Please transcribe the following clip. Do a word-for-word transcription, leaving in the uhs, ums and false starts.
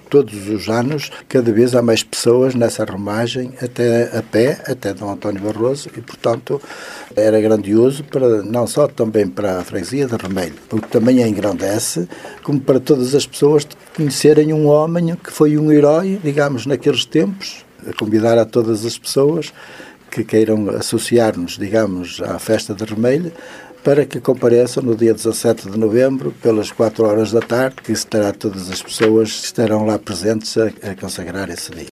todos os anos, cada vez há mais pessoas nessa romagem, até a pé, até Dom António Barroso, e, portanto, era grandioso, para, não só também para a freguesia de Remelho, porque também a engrandece, como para todas as pessoas conhecerem um homem que foi um herói, digamos, naqueles tempos, a convidar a todas as pessoas que queiram associar-nos, digamos, à festa de Remelho, para que compareçam no dia dezassete de novembro, pelas quatro horas da tarde, que estará todas as pessoas que estarão lá presentes a, a consagrar esse dia.